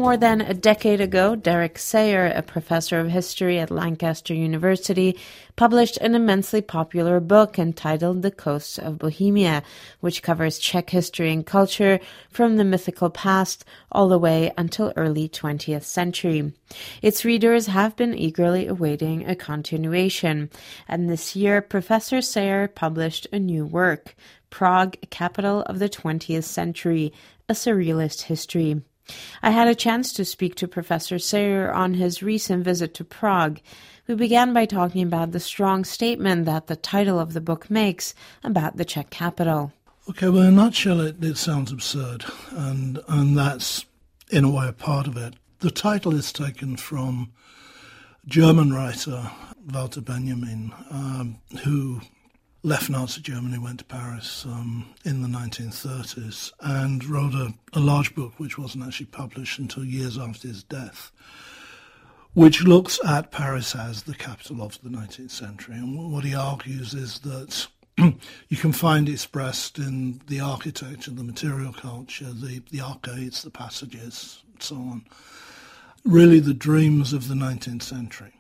more than a decade ago, Derek Sayer, a professor of history at Lancaster University, published an immensely popular book entitled The Coasts of Bohemia, which covers Czech history and culture from the mythical past all the way until early 20th century. Its readers have been eagerly awaiting a continuation, and this year Professor Sayer published a new work, Prague, Capital of the 20th Century, a Surrealist History. I had a chance to speak to Professor Sayer on his recent visit to Prague. We began by talking about the strong statement that the title of the book makes about the Czech capital. Okay, well, in a nutshell, it sounds absurd, and that's, in a way, a part of it. The title is taken from German writer Walter Benjamin, who left Nazi Germany, went to Paris in the 1930s, and wrote a large book which wasn't actually published until years after his death, which looks at Paris as the capital of the 19th century. And what he argues is that you can find expressed in the architecture, the material culture, the arcades, the passages, and so on, really the dreams of the 19th century.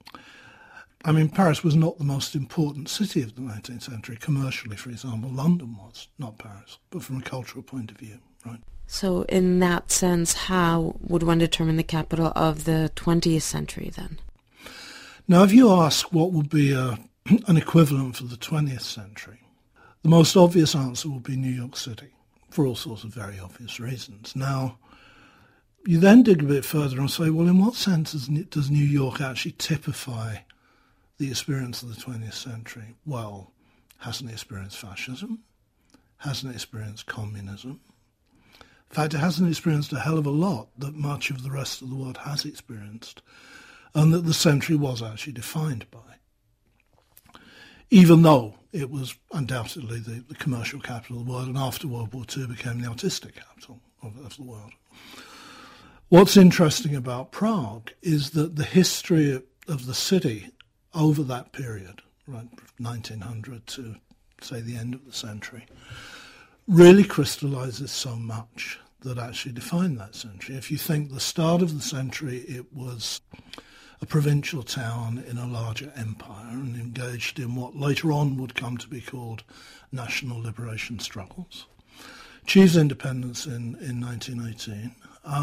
I mean, Paris was not the most important city of the 19th century. Commercially, for example, London was, not Paris, but from a cultural point of view, right? So in that sense, how would one determine the capital of the 20th century then? Now, if you ask what would be an equivalent for the 20th century, the most obvious answer would be New York City, for all sorts of very obvious reasons. Now, you then dig a bit further and say, well, in what sense does New York actually typify the experience of the 20th century? Well, hasn't it experienced fascism? Hasn't it experienced communism? In fact, it hasn't experienced a hell of a lot that much of the rest of the world has experienced, and that the century was actually defined by. Even though it was undoubtedly the commercial capital of the world, and after World War II became the artistic capital of the world. What's interesting about Prague is that the history of the city over that period, right, 1900 to, say, the end of the century, really crystallizes so much that actually defined that century. If you think the start of the century, it was a provincial town in a larger empire and engaged in what later on would come to be called national liberation struggles. Achieved independence in 1918.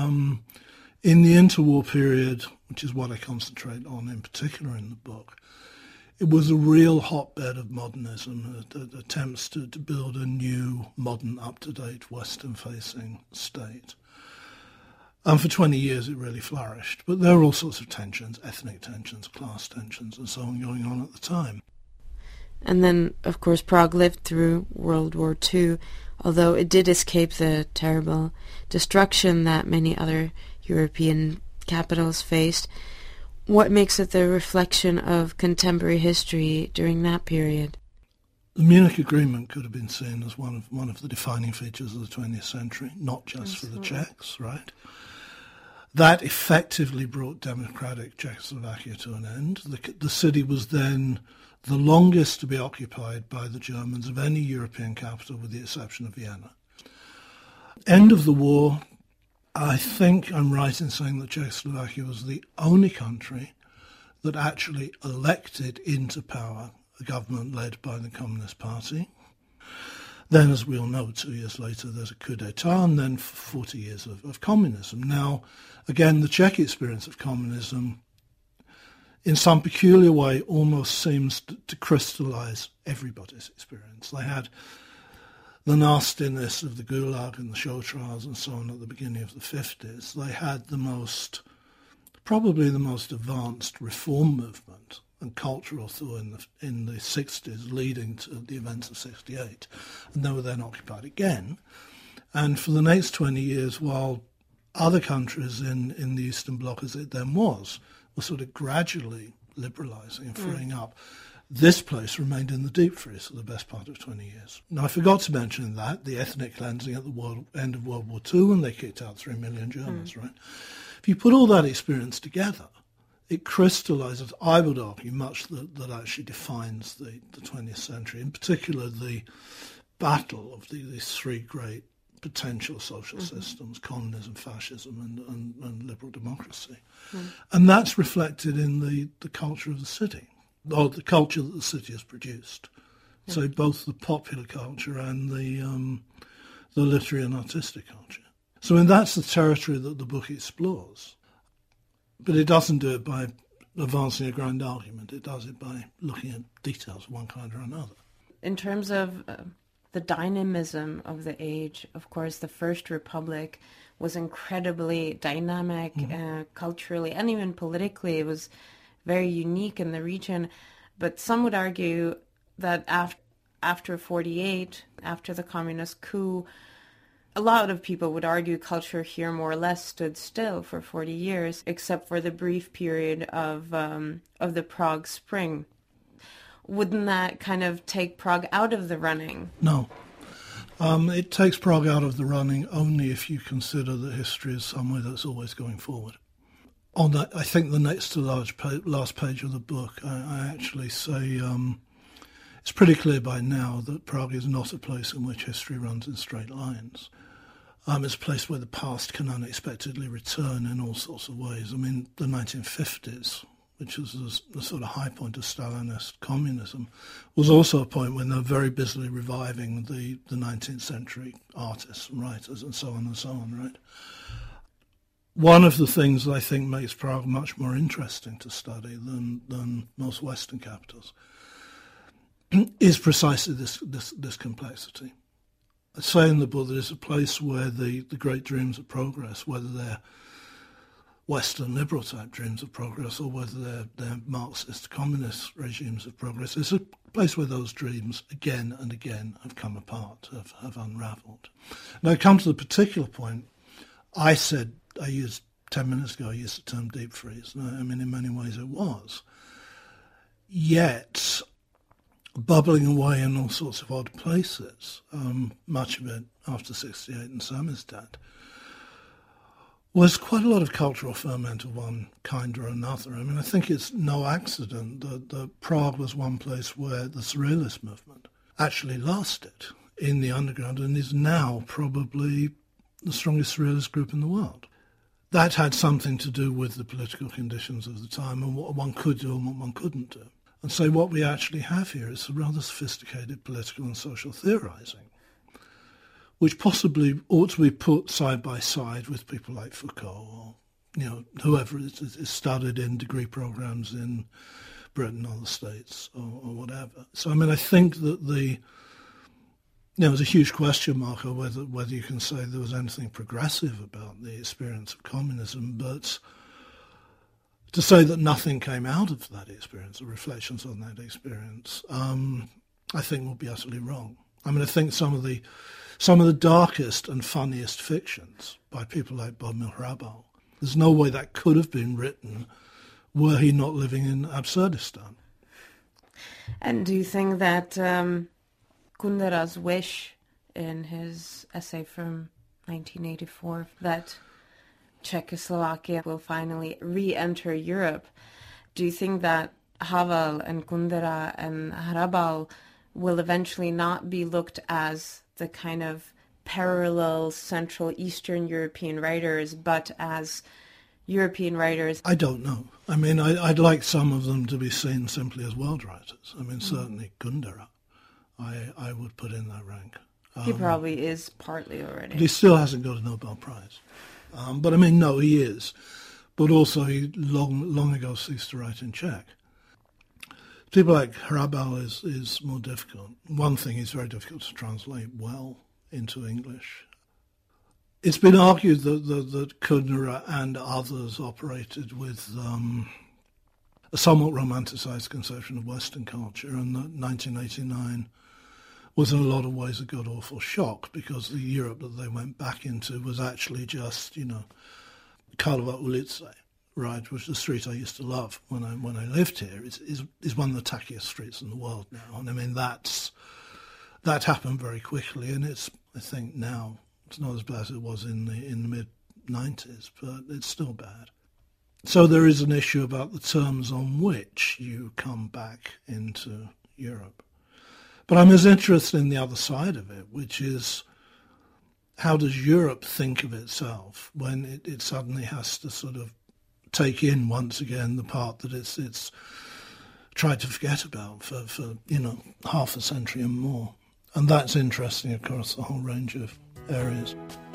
In the interwar period, which is what I concentrate on in particular in the book, it was a real hotbed of modernism, attempts to build a new, modern, up-to-date, Western-facing state. And for 20 years it really flourished. But there were all sorts of tensions, ethnic tensions, class tensions, and so on going on at the time. And then, of course, Prague lived through World War II, although it did escape the terrible destruction that many other European capitals faced. What makes it the reflection of contemporary history during that period? The Munich Agreement could have been seen as one of the defining features of the 20th century, not just for the Czechs, right? That effectively brought democratic Czechoslovakia to an end. The city was then the longest to be occupied by the Germans of any European capital, with the exception of Vienna. End of the war, I think I'm right in saying that Czechoslovakia was the only country that actually elected into power a government led by the Communist Party. Then, as we all know, 2 years later, there's a coup d'etat, and then 40 years of communism. Now, again, the Czech experience of communism, in some peculiar way, almost seems to crystallize everybody's experience. They had the nastiness of the Gulag and the show trials and so on at the beginning of the 50s. They had probably the most advanced reform movement and cultural thought in the 60s, leading to the events of 68. And they were then occupied again. And for the next 20 years, while other countries in the Eastern Bloc, as it then was, were sort of gradually liberalising and freeing up, this place remained in the deep freeze for the best part of 20 years. Now, I forgot to mention that, the ethnic cleansing at the end of World War II, when they kicked out 3 million Germans, right? If you put all that experience together, it crystallises, I would argue, much that actually defines the 20th century, in particular the battle of these three great potential social systems, communism, fascism, and liberal democracy. And that's reflected in the culture of the city, or the culture that the city has produced. So both the popular culture and the literary and artistic culture. So that's the territory that the book explores. But it doesn't do it by advancing a grand argument. It does it by looking at details of one kind or another. In terms of the dynamism of the age, of course, the First Republic was incredibly dynamic culturally and even politically. It was very unique in the region. But some would argue that after 48, after the communist coup, a lot of people would argue culture here more or less stood still for 40 years, except for the brief period of the Prague Spring. Wouldn't that kind of take Prague out of the running? No. It takes Prague out of the running only if you consider that history is somewhere that's always going forward. On that, I think the next to last page of the book, I actually say it's pretty clear by now that Prague is not a place in which history runs in straight lines. It's a place where the past can unexpectedly return in all sorts of ways. I mean, the 1950s, which was the sort of high point of Stalinist communism, was also a point when they were very busily reviving the 19th century artists and writers and so on, right? One of the things that I think makes Prague much more interesting to study than most Western capitals is precisely this complexity. I say in the book that it's a place where the great dreams of progress, whether they're Western liberal type dreams of progress or whether they're Marxist communist regimes of progress, it's a place where those dreams again and again have come apart, have unravelled. Now I come to the particular point. I used 10 minutes ago, I used the term deep freeze. I mean, in many ways it was. Yet, bubbling away in all sorts of odd places, much of it after 68 and Samizdat, was quite a lot of cultural ferment of one kind or another. I mean, I think it's no accident that Prague was one place where the Surrealist movement actually lasted in the underground and is now probably the strongest Surrealist group in the world. That had something to do with the political conditions of the time and what one could do and what one couldn't do. And so what we actually have here is a rather sophisticated political and social theorising, which possibly ought to be put side by side with people like Foucault or, whoever is studied in degree programs in Britain or the States or whatever. So, I mean, I think that there's a huge question mark on whether you can say there was anything progressive about the experience of communism, but to say that nothing came out of that experience or reflections on that experience, I think would be utterly wrong. I mean, I think some of the darkest and funniest fictions by people like Bohumil Hrabal, there's no way that could have been written were he not living in Absurdistan. And do you think that Kundera's wish in his essay from 1984 that Czechoslovakia will finally re-enter Europe, do you think that Havel and Kundera and Hrabal will eventually not be looked as the kind of parallel Central Eastern European writers, but as European writers? I don't know. I mean, I'd like some of them to be seen simply as world writers. I mean, certainly Kundera, I would put in that rank. He probably is partly already. But he still hasn't got a Nobel Prize. But I mean, no, he is. But also he long ago ceased to write in Czech. People like Hrabal is more difficult. One thing is very difficult to translate well into English. It's been argued that Kundera and others operated with a somewhat romanticised conception of Western culture, and that 1989 was in a lot of ways a god-awful shock because the Europe that they went back into was actually just, Karlova ulice, right, which is the street I used to love when I lived here, is one of the tackiest streets in the world now. And I mean, that happened very quickly, and it's, I think now, it's not as bad as it was in the mid-90s, but it's still bad. So there is an issue about the terms on which you come back into Europe. But I'm as interested in the other side of it, which is how does Europe think of itself when it suddenly has to sort of take in once again the part that it's tried to forget about for half a century and more. And that's interesting across a whole range of areas.